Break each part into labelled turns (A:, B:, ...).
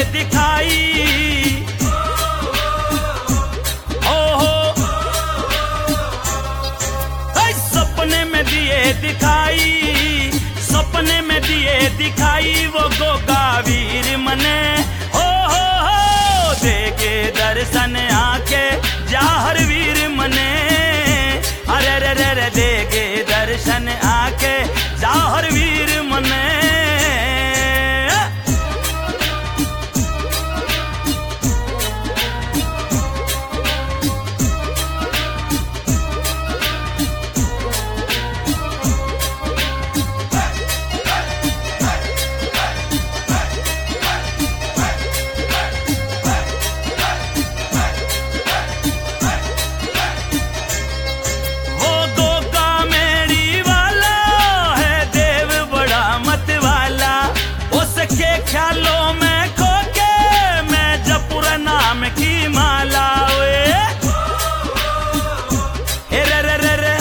A: दिखाई, सपने में दिए दिखाई, सपने में दिए दिखाई वो गोगा वीर मने। हो देगे दर्शन आके जाहर वीर मने। अरे रे रे रे देगे दर्शन आके जाहर वीर मने। ख्यालों में खो के मैं जपुर नाम की माला वे। रे रे रे रे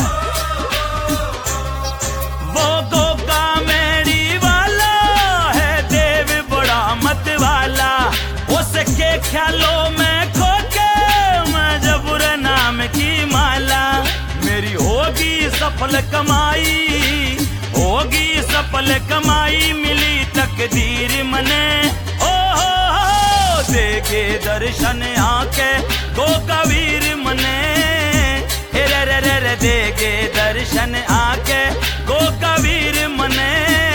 A: वो गोगा मेरी वाला है देव बड़ा मत वाला। उसके ख्यालों में खो के मैं जपुर नाम की माला। मेरी होगी सफल कमाई, होगी सफल कमाई, मिली तकदीर मने। देखे दर्शन आके गोगा वीर मने। रे रे रे रे देखे दर्शन आके गोगा वीर मने।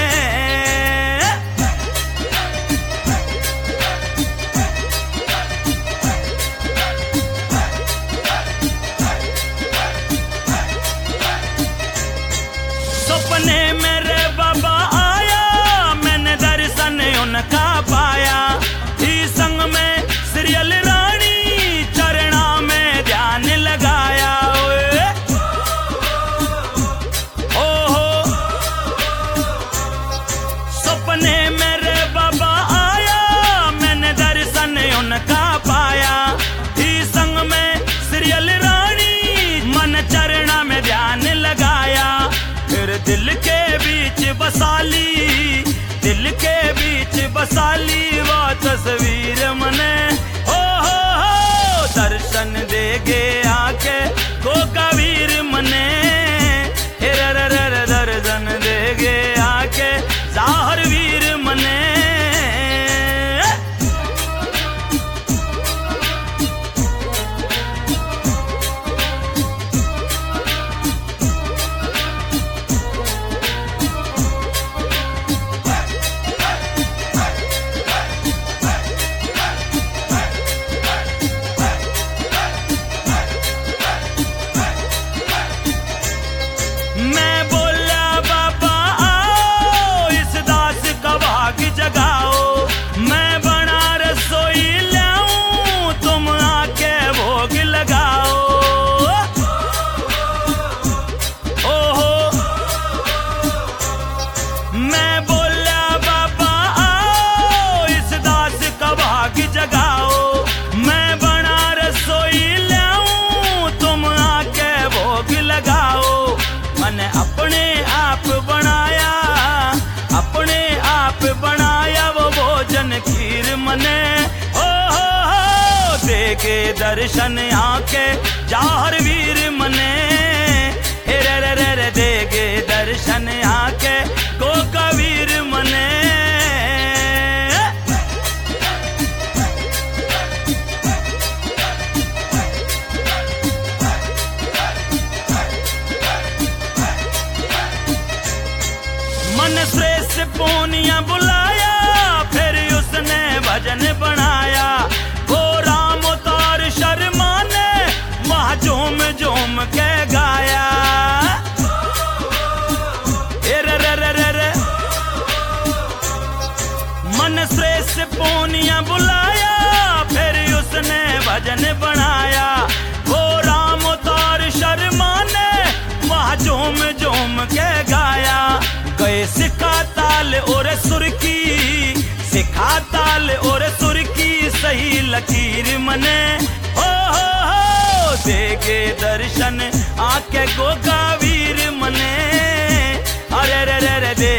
A: सपने मेरे बाबा आया, मैंने दर्शन उनका पाया। ही संग में सीरियल रानी चरणा में ध्यान लगाया। सपने मेरे बाबा आया, मैंने दर्शन उनका पाया। ही संग में सीरियल रानी मन चरणा में ध्यान लगाया। फिर दिल के बीच बसाली, दिल के बीच बसाली वो तस्वीर मने। हो दर्शन देगे आके गोगा वीर मने। दर्शन देगे आके जाहर वीर मने। अपने आप बनाया, अपने आप बनाया वो भोजन खीर मने। देखे दर्शन आके जाहर वीर मने। रे रे रे रे देखे दर्शन आके गोगा वीर मने। मन श्रेष्ठ पूनिया बुलाया, फिर उसने भजन बनाया। वो राम अवतार शर्मा ने वहाँ झूम झूम के गाया। रे रे रे रे रे मन श्रेष्ठ पूनिया बुलाया, फिर उसने भजन बनाया। वो राम अवतार शर्मा ने वहाँ झूम झूम के गाया। गए सिखा ताल और सुर की, सिखा ताल और सुर की सही लकीर मने। हो देगे दर्शन आके गोगा वीर मने। अरे रे रे रे